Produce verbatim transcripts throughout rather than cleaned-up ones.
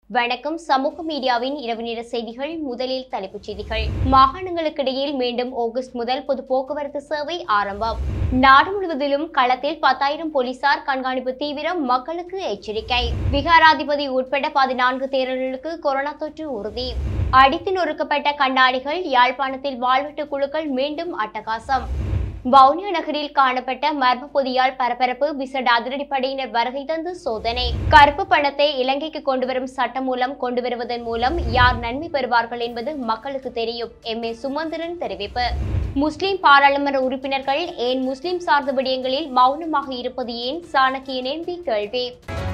வணக்கம். சமூக மீடியாவின் இரவு நேர செய்திகள். முதலில் தலைப்புச் செய்திகள். மாகாணங்களுக்கிடையில் மீண்டும் ஆகஸ்ட் முதல் பொது போக்குவரத்து சேவை ஆரம்பம். நாடு முழுவதிலும் களத்தில் பத்தாயிரம் போலீசார் கண்காணிப்பு தீவிரம். மக்களுக்கு எச்சரிக்கை. விகாராதிபதி உட்பட பதினான்கு தேரர்களுக்கு கொரோனா தொற்று உறுதி. அடித்து நொறுக்கப்பட்ட கண்ணாடிகள். யாழ்ப்பாணத்தில் வாழ்வெட்டு குழுக்கள் மீண்டும் அட்டகாசம். வவுனியா நகரில் காணப்பட்ட மர்ம பொதியால் பரபரப்பு. விசேட அதிரடிப்படையினர் வருகை தந்து சோதனை. கருப்பு பணத்தை இலங்கைக்கு கொண்டுவரும் சட்டம் மூலம் கொண்டு வருவதன் மூலம் யார் நன்மை பெறுவார்கள் என்பது மக்களுக்கு தெரியும். எம் ஏ சுமந்திரன் தெரிவிப்பு. முஸ்லிம் பாராளுமன்ற உறுப்பினர்கள் ஏன் முஸ்லிம் சார்ந்த விடயங்களில் மௌனமாக இருப்பது ஏன்? சாணக்கியன் எம்பி கேள்வி.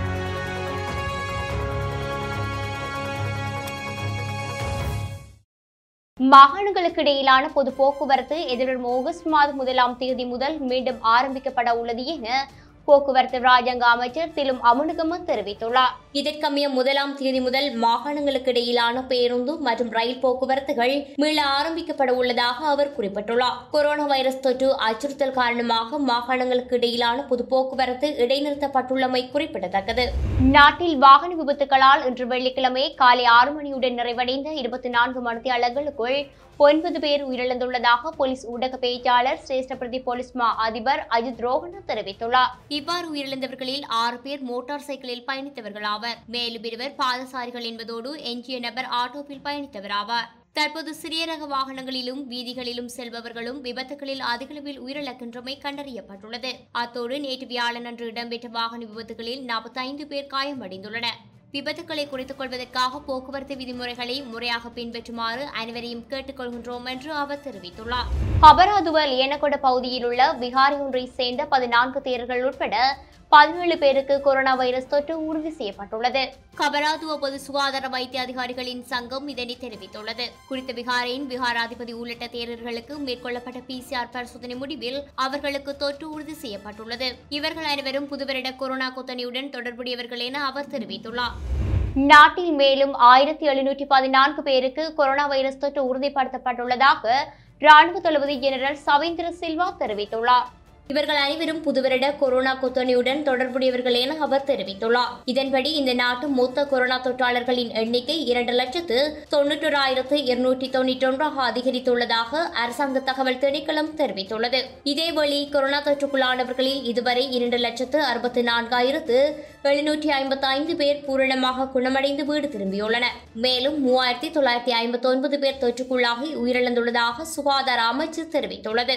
மாகாணங்களுக்கு இடையிலான பொது போக்குவரத்து எதிர்வரும் ஆகஸ்ட் மாதம் முதலாம் தேதி முதல் மீண்டும் ஆரம்பிக்கப்பட உள்ளது என போக்குவரத்து ராஜாங்க அமைச்சர் திலும் அமுனுகம தெரிவித்துள்ளார். இதற்கமைய முதலாம் தேதி முதல் மாகாணங்களுக்கு இடையிலான பேருந்து மற்றும் ரயில் போக்குவரத்துகள் மீள ஆரம்பிக்கப்பட உள்ளதாக அவர் குறிப்பிட்டுள்ளார். கொரோனா வைரஸ் தொற்று அச்சுறுத்தல் காரணமாக மாகாணங்களுக்கு இடையிலான பொது போக்குவரத்து இடைநிறுத்தப்பட்டுள்ளமை குறிப்பிடத்தக்கது. நாட்டில் வாகன விபத்துகளால் இன்று வெள்ளிக்கிழமை காலை ஆறு மணியுடன் நிறைவடைந்த இருபத்தி நான்கு மணித்தியாலங்களுக்குள் ஒன்பது பேர் உயிரிழந்துள்ளதாக போலீஸ் ஊடக பேச்சாளர் சிரேஷ்ட பிரதி போலீஸ் மா அதிபர் அஜித் ரோஹன தெரிவித்துள்ளார். இவ்வாறு உயிரிழந்தவர்களில் ஆறு பேர் மோட்டார் சைக்கிளில் பயணித்தவர்கள் ஆவர். மேலும் இருவர் பாதசாரிகள் என்பதோடு எஞ்சிய நபர் ஆட்டோவில் பயணித்தவர் ஆவார். தற்போது சிறிய ரக வாகனங்களிலும் வீதிகளிலும் செல்பவர்களும் விபத்துகளில் அதிகளவில் உயிரிழக்கின்றமை கண்டறியப்பட்டுள்ளது. அத்தோடு நேற்று வியாழனன்று இடம்பெற்ற வாகன விபத்துகளில் நாற்பத்தி ஐந்து பேர் காயமடைந்துள்ளனர். விபத்துக்களை குறைத்துக் கொள்வதற்காக போக்குவரத்து விதிமுறைகளை முறையாக பின்பற்றுமாறு அனைவரையும் கேட்டுக் கொள்கின்றோம் என்று அவர் தெரிவித்துள்ளார். அபராதுவ லியனகொட பகுதியில் உள்ள விகாரி ஒன்றை சேர்ந்த பதினான்கு தேரர்கள் உட்பட பதினேழு பேருக்கு கொரோனா வைரஸ் தொற்று உறுதி செய்யப்பட்டுள்ளது. கபராதுவ பொது சுகாதார வைத்திய அதிகாரிகளின் சங்கம் இதனை தெரிவித்துள்ளது. குறித்த விகாரியின் விகாராதிபதி உள்ளிட்ட தேரர்களுக்கு மேற்கொள்ளப்பட்ட பிசிஆர் பரிசோதனை முடிவில் அவர்களுக்கு தொற்று உறுதி செய்யப்பட்டுள்ளது. இவர்கள் அனைவரும் புதுவருட கொரோனா கொத்தணியுடன் தொடர்புடையவர்கள் என அவர் தெரிவித்துள்ளார். நாட்டில் மேலும் ஆயிரத்தி எழுநூற்றி பதினான்கு பேருக்கு கொரோனா வைரஸ் தொற்று உறுதிப்படுத்தப்பட்டுள்ளதாக ராணுவ தளபதி ஜெனரல் சவேந்திர சில்வா தெரிவித்துள்ளார். இவர்கள் அனைவரும் புதுவருட கொரோனா கொத்தணியுடன் தொடர்புடையவர்கள் என அவர் தெரிவித்துள்ளார். இதன்படி இந்த நாட்டு மொத்த கொரோனா தொற்றாளர்களின் எண்ணிக்கை இரண்டு லட்சத்து தொன்னூற்றோராயிரத்து இருநூற்றி தொன்னூற்றி ஒன்றாக அதிகரித்துள்ளதாக அரசாங்க தகவல் திணைக்களம் தெரிவித்துள்ளது. இதேவேளை கொரோனா தொற்றுக்குள்ளானவர்களில் இதுவரை இரண்டு லட்சத்து அறுபத்தி நான்காயிரத்து எழுநூற்றி ஐம்பத்தி ஐந்து பேர் பூரணமாக குணமடைந்து வீடு திரும்பியுள்ளனர். மேலும் மூவாயிரத்தி தொள்ளாயிரத்தி ஐம்பத்தி ஒன்பது பேர் தொற்றுக்குள்ளாகி உயிரிழந்துள்ளதாக சுகாதார அமைச்சு தெரிவித்துள்ளது.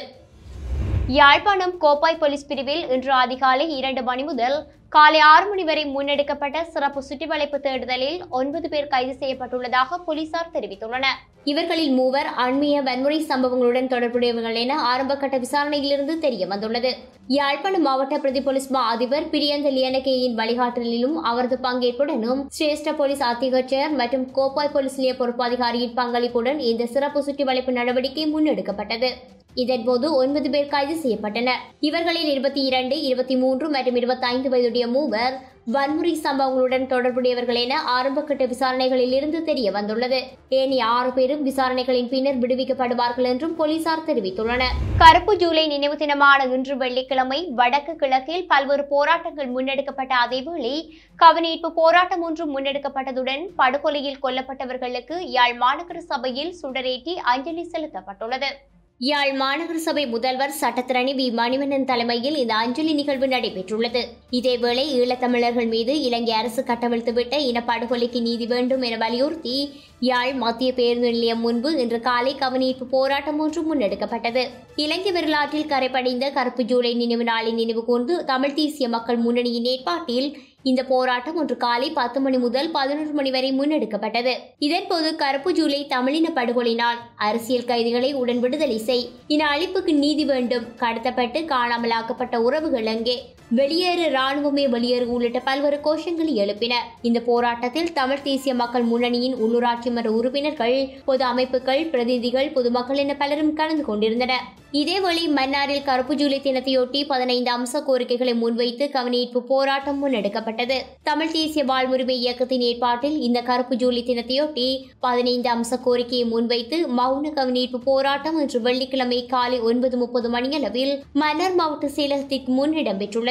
யாழ்ப்பாணம் கோப்பாய் போலீஸ் பிரிவில் இன்று அதிகாலை இரண்டு மணி முதல் காலை ஆறு மணி வரை முன்னெடுக்கப்பட்ட சிறப்பு சுற்றிவளைப்பு தேடுதலில் ஒன்பது பேர் கைது செய்யப்பட்டுள்ளதாக போலீசார் தெரிவித்துள்ளனர். இவர்களில் மூவர் அண்மைய வன்முறை சம்பவங்களுடன் தொடர்புடையவர்கள் என ஆரம்பகட்ட விசாரணையிலிருந்து தெரிய வந்துள்ளது. யாழ்ப்பாணம் மாவட்ட பிரதி போலீஸ் மா அதிபர் பிரியந்த லியனகேயின் வழிகாட்டலிலும் அவரது பங்கேற்புடனும் சிரேஷ்ட போலீஸ் அத்தியட்சகர் மற்றும் கோப்பாய் போலீஸ் நிலைய பொறுப்பாதிகாரியின் பங்களிப்புடன் இந்த சிறப்பு சுற்றிவளைப்பு நடவடிக்கை முன்னெடுக்கப்பட்டது. இதன்போது ஒன்பது பேர் கைது செய்யப்பட்டனர். இவர்களில் இருபத்தி இரண்டு இருபத்தி மூன்று மற்றும் இருபத்தி ஐந்து வயதுடைய மூவர் வன்முறை சம்பவங்களுடன் தொடர்புடையவர்கள் என ஆரம்பகட்ட விசாரணைகளில் இருந்து தெரிய வந்துள்ளது. ஏனைய ஆறு பேரும் விசாரணைகளின் பின்னர் விடுவிக்கப்படுவார்கள் என்றும் போலீசார் தெரிவித்துள்ளனர். கருப்பு ஜூலை நினைவு தினமான இன்று வெள்ளிக்கிழமை வடக்கு கிழக்கில் பல்வேறு போராட்டங்கள் முன்னெடுக்கப்பட்ட அதேவேளை கவனஈர்ப்பு போராட்டம் ஒன்று முன்னெடுக்கப்பட்டதுடன் படுகொலையில் கொல்லப்பட்டவர்களுக்கு யாழ் மாநகர சபையில் சுடரேற்றி அஞ்சலி செலுத்தப்பட்டுள்ளது. யாழ் மாநகர சபை முதல்வர் சட்டத்திரணி வி மணிவண்ணன் தலைமையில் இந்த அஞ்சலி நிகழ்வு நடைபெற்றுள்ளது. இதேவேளை ஈழத்தமிழர்கள் மீது இலங்கை அரசு கட்டவிழ்த்துவிட்ட இனப்படுகொலைக்கு நீதி வேண்டும் என வலியுறுத்தி யாழ் மத்திய பேருந்து நிலையம் முன்பு இன்று காலை கவனஈர்ப்பு போராட்டம் ஒன்று முன்னெடுக்கப்பட்டது. இலங்கை வரலாற்றில் கரைபடிந்த கருப்பு ஜூலை நினைவு நாளின் நினைவு கூர்ந்து தமிழ் தேசிய மக்கள் முன்னணியின் ஏற்பாட்டில் இந்த போராட்டம் ஒன்று காலை பத்து மணி முதல் பதினொன்று மணி வரை முன்னெடுக்கப்பட்டது. இதன்போது கருப்பு ஜூலை தமிழின படுகொலை நாள், அரசியல் கைதிகளை உடன் விடுதலை செய், இன அழிப்புக்கு நீதி வேண்டும், கடத்தப்பட்டு காணாமலாக்கப்பட்ட உறவுகள் எங்கே, வெளியேறு, ராணுவமே வெளியேறு உள்ளிட்ட பல்வேறு கோஷங்களை எழுப்பின. இந்த போராட்டத்தில் தமிழ் தேசிய மக்கள் முன்னணியின் உள்ளூராட்சி மன்ற உறுப்பினர்கள், பொது அமைப்புகள், பிரதிநிதிகள், பொதுமக்கள் என பலரும் கலந்து கொண்டிருந்தனர். இதேவேளை மன்னாரில் கருப்பு ஜூலை தினத்தையொட்டி பதினைந்து அம்ச கோரிக்கைகளை முன்வைத்து கவனஈர்ப்பு போராட்டம் முன்னெடுக்கப்பட்டது. தமிழ் தேசிய வாழ்வுரிமை இயக்கத்தின் ஏற்பாட்டில் இந்த கருப்பு ஜூலை தினத்தையொட்டி பதினைந்து அம்ச கோரிக்கையை முன்வைத்து மௌன கவனஈர்ப்பு போராட்டம் இன்று வெள்ளிக்கிழமை காலை ஒன்பது முப்பது மணியளவில் மன்னார் மாவட்ட செயலகத்திற்கு முன் இடம்பெற்றுள்ளது.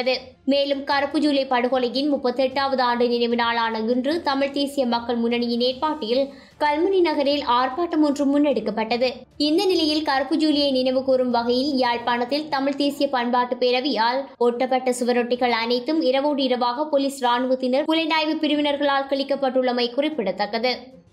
மேலும் கருப்பு ஜூலை படுகொலையின் முப்பத்தி எட்டாவது ஆண்டு நினைவு நாளான இன்று தமிழ் தேசிய மக்கள் முன்னணியின் ஏற்பாட்டில் கல்முனை நகரில் ஆர்ப்பாட்டம் ஒன்று முன்னெடுக்கப்பட்டது. இந்த நிலையில் கருப்பு ஜூலியை நினைவு கூறும் வகையில் யாழ்ப்பாணத்தில் தமிழ் தேசிய பண்பாட்டு பேரவையால் ஒட்டப்பட்ட சுவரொட்டிகள் அனைத்தும் இரவோடு இரவாக போலீஸ் ராணுவத்தினர் புலனாய்வு பிரிவினர்களால் கிழிக்கப்பட்டுள்ளமை குறிப்பிடத்தக்கது.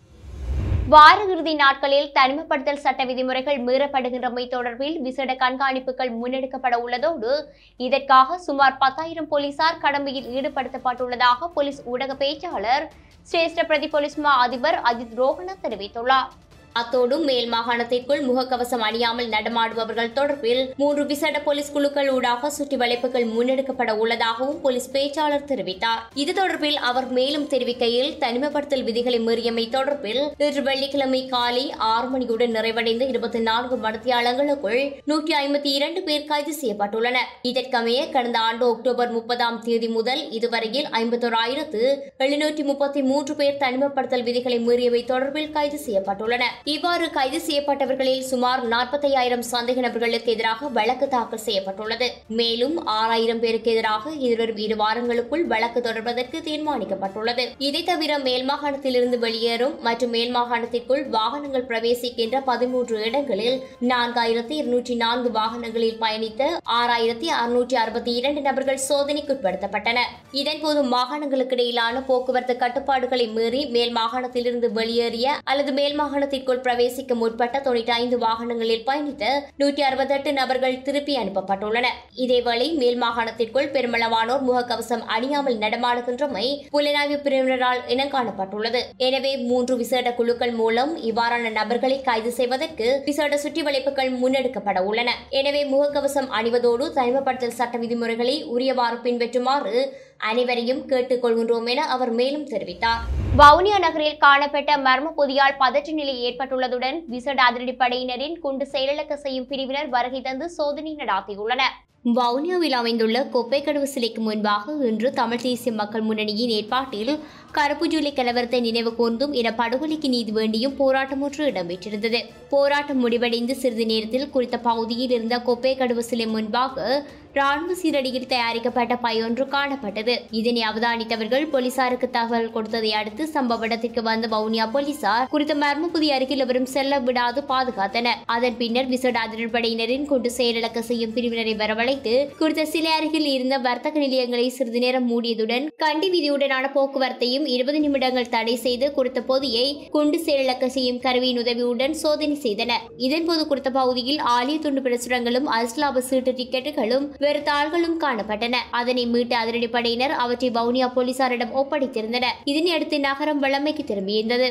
வார இறுதி நாட்களில் தனிமைப்படுத்தல் சட்ட விதிமுறைகள் மீறப்படுகின்றமை தொடர்பில் விசேட கண்காணிப்புகள் முன்னெடுக்கப்பட உள்ளதோடு இதற்காக சுமார் பத்தாயிரம் போலீசார் கடமையில் ஈடுபடுத்தப்பட்டுள்ளதாக போலீஸ் ஊடக பேச்சாளர் சிரேஷ்ட பிரதி போலீஸ் மா அதிபர் அஜித் ரோஹண தெரிவித்துள்ளார். அத்தோடு மேல் மாகாணத்திற்குள் முகக்கவசம் அணியாமல் நடமாடுபவர்கள் தொடர்பில் மூன்று விசேட போலீஸ் குழுக்கள் ஊடாக சுற்றி வளைப்புகள் முன்னெடுக்கப்பட உள்ளதாகவும் போலீஸ் பேச்சாளர் தெரிவித்தார். இது தொடர்பில் அவர் மேலும் தெரிவிக்கையில் தனிமைப்படுத்தல் விதிகளை மீறியமை தொடர்பில் இன்று வெள்ளிக்கிழமை காலை ஆறு மணியுடன் நிறைவடைந்த இருபத்தி நான்கு மணித்தியாலங்களுக்குள் நூற்றி ஐம்பத்தி இரண்டு பேர் கைது செய்யப்பட்டுள்ளனர். இதற்கமைய கடந்த ஆண்டு அக்டோபர் முப்பதாம் தேதி முதல் இதுவரையில் ஐம்பத்தோராயிரத்து எழுநூற்றி முப்பத்தி மூன்று பேர் தனிமைப்படுத்தல் விதிகளை மீறியவை தொடர்பில் கைது செய்யப்பட்டுள்ளனர். இவ்வாறு கைது செய்யப்பட்டவர்களில் சுமார் நாற்பத்தி ஐயாயிரம் சந்தேக நபர்களுக்கு எதிராக வழக்கு தாக்கல் செய்யப்பட்டுள்ளது. மேலும் ஆறாயிரம் பேருக்கு எதிராக எதிர்வரும் இரு வாரங்களுக்குள் வழக்கு தொடர்வதற்கு தீர்மானிக்கப்பட்டுள்ளது. இதை தவிர மேல் மாகாணத்திலிருந்து வெளியேறும் மற்றும் மேல் மாகாணத்திற்குள் வாகனங்கள் பிரவேசிக்கின்ற பதிமூன்று இடங்களில் நான்காயிரத்தி இருநூற்றி நான்கு வாகனங்களில் பயணித்த ஆறாயிரத்தி அறுநூற்றி அறுபத்தி இரண்டு நபர்கள் சோதனைக்குட்படுத்தப்பட்டனர். இதன்போது மாகாணங்களுக்கு இடையிலான போக்குவரத்து கட்டுப்பாடுகளை மீறி மேல் மாகாணத்திலிருந்து வெளியேறிய அல்லது மேல் மாகாணத்திற்குள் பிரவேசிக்க முற்பட்ட தொண்ணூற்றி ஐந்து வாகனங்களில் பயணித்த நூற்றி அறுபத்தி எட்டு நபர்கள் திருப்பி அனுப்பப்பட்டுள்ளனர். இதேவேளை மேல் மாகாணத்திற்குள் பெருமளவானோர் முகக்கவசம் அணியாமல் நடமாடுகின்றமை புலனாய்வு பிரிவினரால் இனங்காணப்பட்டுள்ளது. எனவே மூன்று விசேட குழுக்கள் மூலம் இவ்வாறான நபர்களை கைது செய்வதற்கு விசேட சுற்றி வளைப்புகள் முன்னெடுக்கப்பட உள்ளன. எனவே முகக்கவசம் அணிவதோடு தனிமைப்படுத்தல் சட்ட விதிமுறைகளை உரியவாறு பின்பற்றுமாறு அனைவரையும் கேட்டுக் கொள்கின்றோம் என அவர் மேலும் தெரிவித்தார். வவுனியா நகரில் காணப்பட்ட மர்ம பொதியால் பதற்ற நிலை ஏற்பட்டுள்ளதுடன் விசேட அதிரடிப்படையினரின் குண்டு செயலிழக்க செய்யும் பிரிவினர் வருகை தந்து சோதனை நடாத்தியுள்ளனர். வவுனியாவில் அமைந்துள்ள கொப்பைக்கடவு சிலைக்கு முன்பாக இன்று தமிழ் தேசிய மக்கள் முன்னணியின் ஏற்பாட்டில் கருப்பு ஜூலை கலவரத்தை நினைவு கூர்ந்தும் இன படுகொலைக்கு நீதி வேண்டியும் போராட்டம் ஒன்று இடம்பெற்றிருந்தது. போராட்டம் முடிவடைந்து சிறிது நேரத்தில் குறித்த பகுதியில் இருந்த கொப்பைக்கடவு சிலை முன்பாக ராணுவ சீரடியில் தயாரிக்கப்பட்ட பையொன்று காணப்பட்டது. இதனை அவதானித்தவர்கள் போலீசாருக்கு தகவல் கொடுத்ததை அடுத்து சம்பவ இடத்திற்கு வந்த வவுனியா போலீசார் குறித்த மர்ம புதிய அருகில் எவரும் செல்ல விடாது பாதுகாத்தனர். அதன் பின்னர் விசேட அதிரடிப்படையினரின் கொண்டு செயலிழக்க செய்யும் பிரிவினரை வரவழைத்து குறித்த சிலை அருகில் இருந்த வர்த்தக நிலையங்களை சிறிது நேரம் மூடியதுடன் கண்டி வீதியுடனான போக்குவரத்தையும் இருபது நிமிடங்கள் தடை செய்து குறித்த பொதியை குண்டு செயலிழக்க செய்யும் கருவியின் உதவியுடன் சோதனை செய்தனர். இதன்போது குறித்த பகுதியில் ஆலய துண்டு பிரசுரங்களும் அஸ்லாப சீட்டு டிக்கெட்டுகளும் வேறு தாள்களும் காணப்பட்டன. அதனை மீட்டு அதிரடிப்படையினர் அவற்றை வவுனியா போலீசாரிடம் ஒப்படைத்திருந்தனர். இதனையடுத்து நகரம் வளமைக்கு திரும்பியிருந்தது.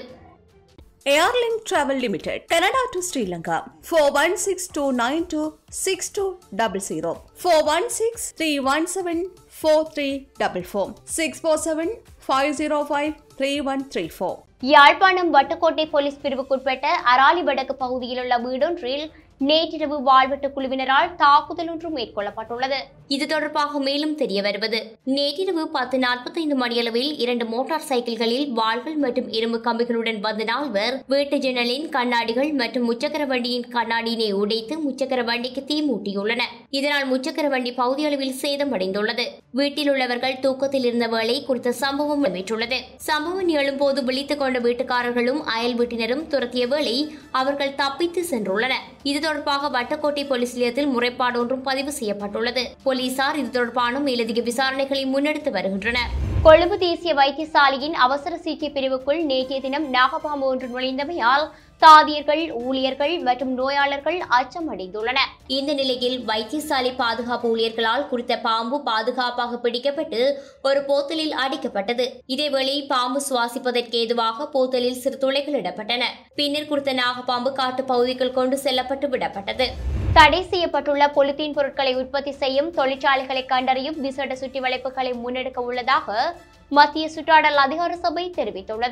Airlink Travel Limited, Canada to Sri Lanka, four one six two nine two six two zero zero, four one six three one seven four three four four, six four seven five zero five three one three four. Jaffna Vaddukoddai police பிரிவுக்குட்பட்ட அராலி வடக்கு பகுதியில் உள்ள வீடொன்றில் நேற்றிரவு வாழ்வெட்டு குழுவினரால் தாக்குதல் ஒன்று மேற்கொள்ளப்பட்டுள்ளது. இது தொடர்பாக மேலும் தெரிய வருவது நேற்றிரவு பத்து நாற்பத்தி ஐந்து மணியளவில் இரண்டு மோட்டார் சைக்கிள்களில் வாள்கள் மற்றும் இரும்பு கம்பிகளுடன் வந்த நால்வர் வீட்டு ஜன்னலின் கண்ணாடிகள் மற்றும் முச்சக்கர வண்டியின் கண்ணாடியினை உடைத்து முச்சக்கர வண்டிக்கு தீ மூட்டியுள்ளனர். இதனால் முச்சக்கர வண்டி பகுதியளவில் சேதமடைந்துள்ளது. வீட்டில் உள்ளவர்கள் தூக்கத்தில் இருந்த வேளை குறித்த சம்பவம் நடைபெற்றுள்ளது. சம்பவம் நிகழும்போது விழித்துக் கொண்ட வீட்டுக்காரர்களும் அயல் வீட்டினரும் துரத்திய வேளை அவர்கள் தப்பித்து சென்றுள்ளனர். இது தொடர்பாக வட்டக்கோட்டை போலீஸ் நிலையத்தில் முறைப்பாடு ஒன்றும் பதிவு செய்யப்பட்டுள்ளது. போலீசார் இது தொடர்பான மேலதிக விசாரணைகளை முன்னெடுத்து வருகின்றனர். கொழும்பு தேசிய வைத்தியசாலையின் அவசர சிகிச்சை பிரிவுக்குள் நேற்றைய தினம் நாகப்பாம்பு ஒன்று நுழைந்தமையால் தாதியர்கள், ஊழியர்கள் மற்றும் நோயாளர்கள் அச்சமடைந்துள்ளனர். இந்த நிலையில் வைத்தியசாலை பாதுகாப்பு ஊழியர்களால் குறித்த பாம்பு பாதுகாப்பாக பிடிக்கப்பட்டு ஒரு போத்தலில் அடைக்கப்பட்டது. இதேவேளை பாம்பு சுவாசிப்பதற்கு ஏதுவாக போத்தலில் சிறு துளைகள் இடப்பட்டன. பின்னர் குறித்த நாகப்பாம்பு காட்டு பகுதிக்குள் கொண்டு செல்லப்பட்டு விடப்பட்டது. தடை செய்யப்பட்டுள்ள பொலித்தீன் பொருட்களை உற்பத்தி செய்யும் தொழிற்சாலைகளை கண்டறியும் விசேட சுற்றி வளைப்புகளை முன்னெடுக்க உள்ளதாக மத்திய சுற்றாடல் அதிகார சபை தெரிவித்துள்ளது.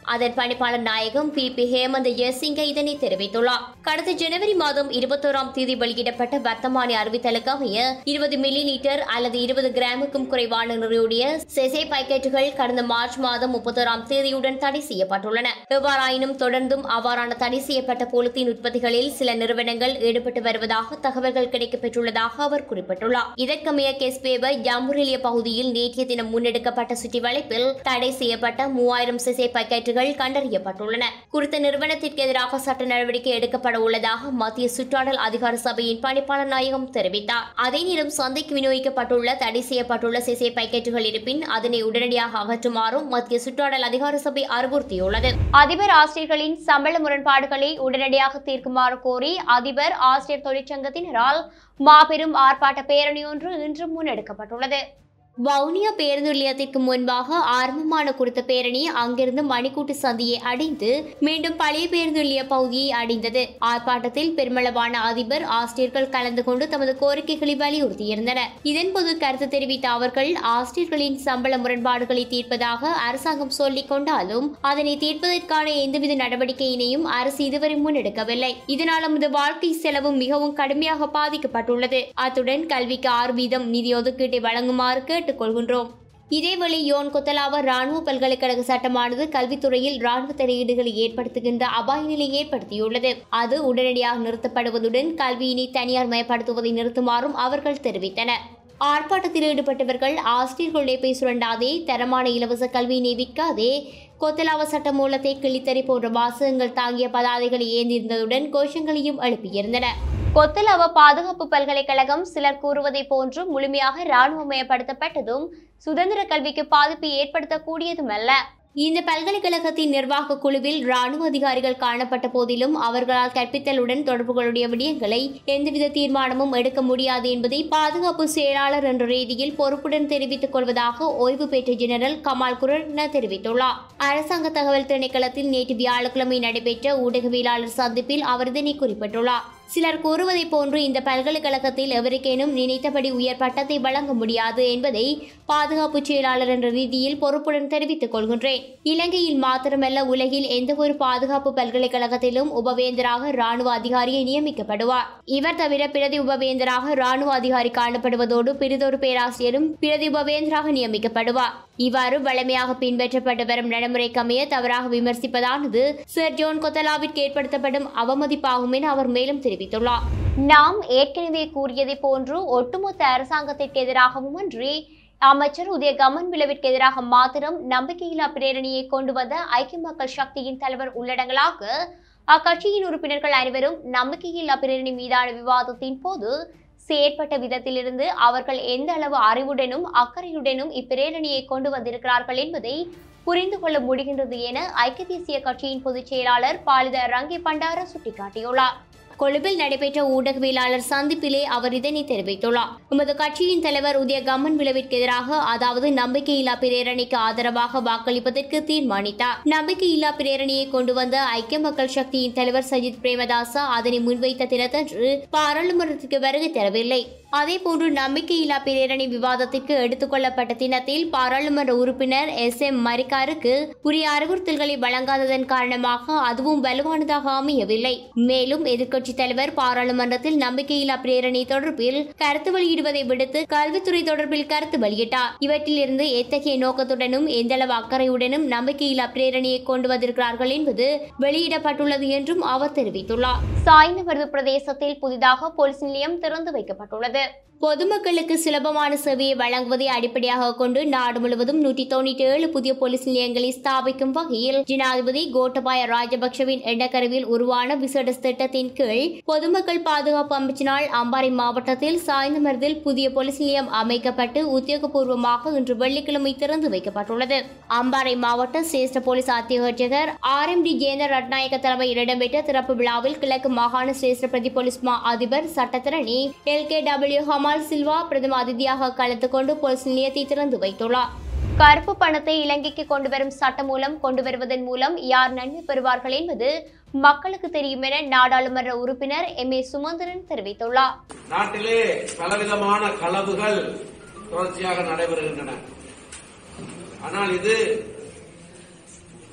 அதன் பணிப்பாளர் நாயகம் பி பி ஹேமந்த் ஜெயசிங்க இதனை தெரிவித்துள்ளார். கடந்த ஜனவரி மாதம் இருபத்தோராம் தேதி வெளியிடப்பட்ட வர்த்தமானி அறிவித்தலுக்கு அமைய இருபது மில்லி லிட்டர் அல்லது இருபது கிராமுக்கும் குறைவான நிறையுடைய செசே பாக்கெட்டுகள் கடந்த மார்ச் மாதம் முப்பத்தோராம் தேதியுடன் தடை செய்யப்பட்டுள்ளன. எவ்வாறாயினும் தொடர்ந்தும் அவ்வாறான தடை செய்யப்பட்ட பொலித்தீன் உற்பத்திகளில் சில நிறுவனங்கள் ஈடுபட்டு வருவதாக தகவல்கள் கிடைக்கப்பெற்றுள்ளதாக அவர் குறிப்பிட்டுள்ளார். இதற்கமைய கெஸ்பேவ ஜம்புரெலிய பகுதியில் நேற்றைய தினம் முன்னெடுக்கப்பட்ட சுற்றி வளைப்பில் தடை செய்யப்பட்ட மூவாயிரம் செசே பாக்கெட்டுகள் கண்டறியப்பட்டுள்ளன. குறித்த நிறுவனத்திற்கு எதிராக சட்ட நடவடிக்கை எடுக்கப்பட உள்ளதாக மத்திய சுற்றாடல் அதிகார சபையின் பணிப்பாளர் நாயகம் தெரிவித்தார். அதே நேரம் சந்தைக்கு விநியோகிக்கப்பட்டுள்ள தடை செய்யப்பட்டுள்ள செசே பாக்கெட்டுகள் இருப்பின் அதனை உடனடியாக அகற்றுமாறும் மத்திய சுற்றாடல் அதிகார சபை அறிவுறுத்தியுள்ளது. அதிபர் ஆசிரியர்களின் சம்பள முரண்பாடுகளை உடனடியாக தீர்க்குமாறு கோரி அதிபர் ஆசிரியர் தொழிற்சங்கத்தினரால் மாபெரும் ஆர்ப்பாட்ட பேரணி ஒன்று இன்று முன்னெடுக்கப்பட்டுள்ளது. வவுனியா பேருந்து நிலையத்திற்கு முன்பாக ஆரம்பமான குறித்த பேரணி அங்கிருந்து மணிக்கூட்டு சந்தியை அடைந்து மீண்டும் பழைய பேருந்து நிலைய பகுதியை அடைந்தது. ஆர்ப்பாட்டத்தில் பெருமளவான அதிபர் ஆசிரியர்கள் கலந்து கொண்டு தமது கோரிக்கைகளை வலியுறுத்தியிருந்தனர். இதன்போது கருத்து தெரிவித்த அவர்கள் ஆசிரியர்களின் சம்பள முரண்பாடுகளை தீர்ப்பதாக அரசாங்கம் சொல்லிக் கொண்டாலும் அதனை தீர்ப்பதற்கான எந்தவித நடவடிக்கையினையும் அரசு இதுவரை முன்னெடுக்கவில்லை. இதனால் நமது வாழ்க்கை செலவு மிகவும் கடுமையாக பாதிக்கப்பட்டுள்ளது. அத்துடன் கல்விக்கு ஆறு வீதம் நிதி ஒதுக்கீட்டை வழங்குமாறு கேட்டுக்கொள்கின்றோம். இதேவேளை யோன் கொத்தலாவ ராணுவ பல்கலைக்கழக சட்டமானது கல்வித்துறையில் ராணுவ தலையீடுகளை ஏற்படுத்துகின்ற அபாய நிலை ஏற்படுத்தியுள்ளது. அது உடனடியாக நிறுத்தப்படுவதுடன் கல்வியினை தனியார் மயப்படுத்துவதை நிறுத்துமாறும் அவர்கள் தெரிவித்தனர். ஆர்ப்பாட்டத்தில் ஈடுபட்டவர்கள் ஆசிரியர்கள் உழைப்பை சுரண்டாதே, தரமான இலவச கல்வியினை விற்காதே, கொத்தலாவ சட்ட மூலத்தை கிழித்தறி போன்ற வாசகங்கள் தாங்கிய பதாதைகளை ஏந்திருந்ததுடன் கோஷங்களையும் எழுப்பியிருந்தனர். கொத்தலாவ பாதுகாப்பு பல்கலைக்கழகம் சிலர் கூறுவதை போன்று முழுமையாக இராணுவமயப்படுத்தப்பட்டதும் சுதந்திர கல்விக்கு பாதிப்பு ஏற்படுத்தக்கூடியதுமல்ல. இந்த பல்கலைக்கழகத்தின் நிர்வாக குழுவில் ராணுவ அதிகாரிகள் காணப்பட்ட போதிலும் அவர்களால் கற்பித்தலுடன் தொடர்புகளுடைய விடயங்களை எந்தவித தீர்மானமும் எடுக்க முடியாது என்பதை பாதுகாப்பு செயலாளர் என்ற ரீதியில் பொறுப்புடன் தெரிவித்துக் கொள்வதாக ஓய்வு பெற்ற ஜெனரல் கமால் குரட்ன தெரிவித்துள்ளார். அரசாங்க தகவல் திணைக்களத்தில் நேற்று வியாழக்கிழமை நடைபெற்ற ஊடகவியலாளர் சந்திப்பில் அவர் இதனை குறிப்பிட்டுள்ளார். சிலர் கூறுவதை போன்று இந்த பல்கலைக்கழகத்தில் எவருக்கேனும் நினைத்தபடி உயர் பட்டத்தை வழங்க முடியாது என்பதை பாதுகாப்பு செயலாளர் என்ற ரீதியில் பொறுப்புடன் தெரிவித்துக் கொள்கின்றேன். இலங்கையில் மாத்திரமல்ல, உலகில் எந்த ஒரு பாதுகாப்பு பல்கலைக்கழகத்திலும் உபவேந்தராக ராணுவ அதிகாரியை நியமிக்கப்படுவார். இவர் தவிர பிரதி உபவேந்தராக ராணுவ அதிகாரி காணப்படுவதோடு பிரிதொரு பேராசிரியரும் பிரதி உபவேந்தராக நியமிக்கப்படுவார். இவ்வாறு வழமையாக பின்பற்றப்பட்டு வரும் நடைமுறைக்கமைய தவறாக விமர்சிப்பதானது சர் ஜோன் கொத்தலாவிற்கு ஏற்படுத்தப்படும் அவமதிப்பாகும் என அவர் மேலும் தெரிவித்துள்ளார். நாம் ஏற்கனவே கூறியதை போன்று ஒட்டுமொத்த அரசாங்கத்திற்கு எதிராகவும் அன்றி அமைச்சர் உதய கமன்பிலவிற்கு எதிராக மாத்திரம் நம்பிக்கையில்லா பிரேரணியை கொண்டு வந்த ஐக்கிய மக்கள் சக்தியின் தலைவர் உள்ளடங்களாக அக்கட்சியின் உறுப்பினர்கள் அனைவரும் நம்பிக்கையில்லா பிரேரணி மீதான விவாதத்தின் போது செயற்பட்ட விதத்திலிருந்து அவர்கள் எந்த அளவு அறிவுடனும் அக்கறையுடனும் இப்பிரேரணியை கொண்டு வந்திருக்கிறார்கள் என்பதை புரிந்து கொள்ள முடிகின்றது என ஐக்கிய தேசிய கட்சியின் பொதுச் செயலாளர் பாலித ரங்கி பண்டார சுட்டிக்காட்டியுள்ளார். கொழும்பில் நடைபெற்ற ஊடகவியலாளர் சந்திப்பிலே அவர் இதனை தெரிவித்துள்ளார். எமது கட்சியின் தலைவர் உதய கமன்பிலவிற்கு எதிராக, அதாவது நம்பிக்கையில்லா பிரேரணிக்கு ஆதரவாக வாக்களிப்பதற்கு தீர்மானித்தார். நம்பிக்கையில்லா பிரேரணியை கொண்டு வந்த ஐக்கிய மக்கள் சக்தியின் தலைவர் சஜித் பிரேமதாசா அதனை முன்வைத்த தினத்தன்று பாராளுமன்றத்திற்கு வருகை தரவில்லை. அதேபோன்று நம்பிக்கையில்லா பிரேரணி விவாதத்திற்கு எடுத்துக் கொள்ளப்பட்ட தினத்தில் பாராளுமன்ற உறுப்பினர் எஸ் எம் மரிக்காருக்கு உரிய அறிவுறுத்தல்களை வழங்காததன் காரணமாக அதுவும் வலுவானதாக அமையவில்லை. மேலும் எதிர்க்கட்சித் தலைவர் பாராளுமன்றத்தில் நம்பிக்கையில்லா பிரேரணி தொடர்பில் கருத்து வெளியிடுவதை விடுத்து கல்வித்துறை தொடர்பில் கருத்து வெளியிட்டார். இவற்றில் இருந்து எத்தகைய நோக்கத்துடனும் எந்தளவு அக்கறையுடனும் நம்பிக்கையில்லா பிரேரணியை கொண்டு வந்திருக்கிறார்கள் என்பது வெளியிடப்பட்டுள்ளது என்றும் அவர் தெரிவித்துள்ளார். சாய்ந்தமருது பிரதேசத்தில் புதிதாக போலீஸ் நிலையம் திறந்து வைக்கப்பட்டுள்ளது. பொதுமக்களுக்கு சுலபமான சேவையை வழங்குவதை அடிப்படையாக கொண்டு நாடு முழுவதும் நூற்றி தொண்ணூற்றி ஏழு புதிய போலீஸ் நிலையங்களை ஸ்தாபிக்கும் வகையில் ஜனாதிபதி கோட்டபாய ராஜபக்சவின் எண்ணக்கருவில் உருவான விசேட திட்டத்தின் கீழ் பொதுமக்கள் பாதுகாப்பு அமைச்சினால் அம்பாறை மாவட்டத்தில் சாய்ந்தமருதில் புதிய போலீஸ் நிலையம் அமைக்கப்பட்டு உத்தியோகபூர்வமாக இன்று வெள்ளிக்கிழமை திறந்து வைக்கப்பட்டுள்ளது. அம்பாறை மாவட்ட சிரேஷ்ட போலீஸ் அத்தியட்சகர் R M D Jendar Ratnayake தலைமையில் இடம்பெற்ற திறப்பு விழாவில் கிழக்கு மாகாண சிரேஷ்ட பிரதி போலீஸ் மா அதிபர் சட்டத்தரணி L K W Hamal Silva பிரதம அதிதியாக கலந்து கொண்டு போலீஸ் நிலையத்தை திறந்து வைத்துள்ளார். கருப்பு பணத்தை இலங்கைக்கு கொண்டு வரும் சட்டம் மூலம் கொண்டு வருவதன் மூலம் யார் நன்மை பெறுவார்கள் என்பது மக்களுக்கு தெரியும் என நாடாளுமன்ற உறுப்பினர் எம் ஏ சுமந்திரன் தெரிவித்துள்ளார். நாட்டிலே பலவிதமான களவுகள் தொடர்ச்சியாக நடைபெறுகின்றன. ஆனால் இது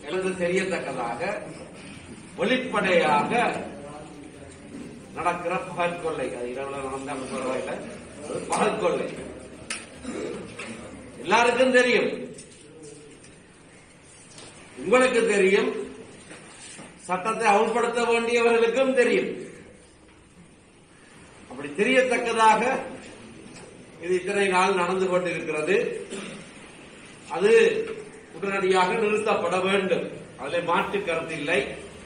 எனது தெரியத்தக்கதாக வெளிப்படையாக நடக்கிற பகல் கொள்ளை, அது இரவுல நடந்தாலும் பரவாயில்லை, பகல் கொள்ளை எல்லாருக்கும் தெரியும், உங்களுக்கு தெரியும், சட்டத்தை அமல்படுத்த வேண்டியவர்களுக்கும் தெரியும். அப்படி தெரியத்தக்கதாக இது இத்தனை நாள் நடந்து கொண்டிருக்கிறது. அது உடனடியாக நிறுத்தப்பட வேண்டும், அதில் மாற்று கருத்து இல்லை.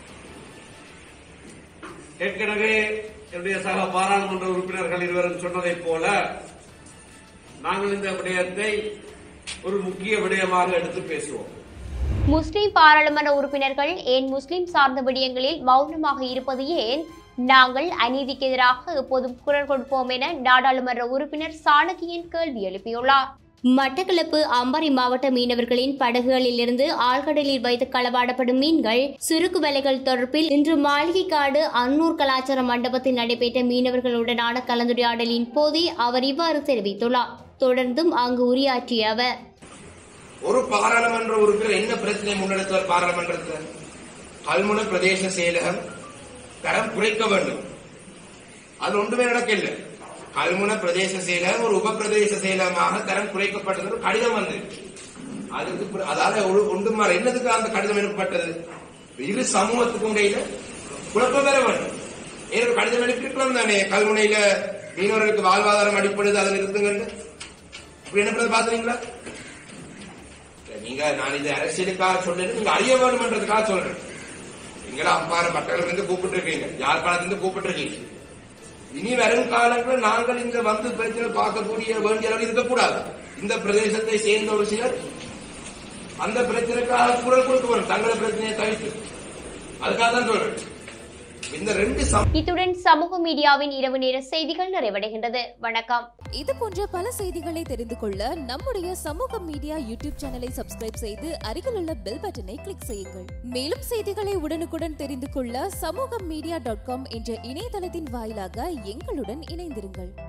ஏற்கனவே என்னுடைய சக பாராளுமன்ற உறுப்பினர்கள் இருவரும் சொன்னதைப் போல நாங்கள் இந்த விடயத்தை ஒரு முக்கிய விடயமாக எடுத்து பேசுவோம். முஸ்லிம் பாராளுமன்ற உறுப்பினர்கள் ஏன் முஸ்லிம் சார்ந்த விடயங்களில் மௌனமாக இருப்பது ஏன்? நாங்கள் அநீதிக்கு எதிராக எப்போதும் குரல் கொடுப்போம் என நாடாளுமன்ற உறுப்பினர் சாணக்கியன் கேள்வி எழுப்பியுள்ளார். மட்டக்களப்பு அம்பாறை மாவட்ட மீனவர்களின் படகுகளில் இருந்து ஆழ்கடலில் வைத்து களவாடப்படும் மீன்கள் சுருக்கு வலைகள் தொடர்பில் இன்று மாளிகைக்காடு அன்னூர் கலாச்சார மண்டபத்தில் நடைபெற்ற மீனவர்களுடனான கலந்துரையாடலின் போதே அவர் இவ்வாறு தெரிவித்துள்ளார். தொடர்ந்தும் அங்கு உரையாற்றிய அவர், ஒரு பாராளுமன்ற உறுப்பினர் என்ன பிரச்சனை முன்னெடுத்தவர்? பாராளுமன்றத்தில் கல்முனை பிரதேச செயலகம் தரம் குறைக்க வேண்டும், அது ஒன்றுமே நடக்கல. கல்முனை பிரதேச செயலகம் ஒரு உப பிரதேச செயலகமாக தரம் குறைக்கப்பட்டது ஒரு கடிதம் வந்து அதுக்கு அதாவது ஒன்று என்னதுக்கு அந்த கடிதம் எழுப்பப்பட்டது? இரு சமூகத்துக்கும் இடையில குழப்பம் பெற வேண்டும். ஏன் கடிதம் எழுப்பியிருக்கலாம் தானே, கல்முனையில மீனவர்களுக்கு வாழ்வாதாரம் அடிப்படுது, அதில் இருக்குங்க என்ன பாத்துறீங்களா? நீங்க நான் இது அரசியலுக்காக சொல்றேன், நீங்க அறிய வேணும்ன்றதுக்காக சொல்றேன். நீங்களா அம்பாறை மட்டக்களப்பிலிருந்து கூப்பிட்டு இருக்கீங்க, யாழ்ப்பாணத்திலிருந்து கூப்பிட்டு இருக்கீங்க. இனி வரும் காலங்களில் நாங்கள் இங்க வந்து பிரச்சனை பார்க்கக்கூடிய வேண்டிய அளவில் இருக்கக்கூடாது. இந்த பிரதேசத்தை சேர்ந்த ஒரு சிலர் அந்த பிரச்சனைக்காக குரல் கொடுக்க தங்கள பிரச்சனையை தவிர்த்து, அதுக்காக தான் சொல்றேன். இந்த ரெண்டு இத்துடன் சமூக மீடியாவின் இரவு நேர செய்திகள் நிறைவடைகின்றது. வணக்கம். இது போன்ற பல செய்திகளை தெரிந்து கொள்ள நம்முடைய சமூக மீடியா யூடியூப் சேனலை சப்ஸ்கிரைப் செய்து அருகில் உள்ள பெல் பட்டனை கிளிக் செய்யுங்கள். மேலும் செய்திகளை உடனுக்குடன் தெரிந்து கொள்ள சமூக மீடியா டாட் காம் என்ற இணையதளத்தின் வாயிலாக எங்களுடன் இணைந்திருங்கள்.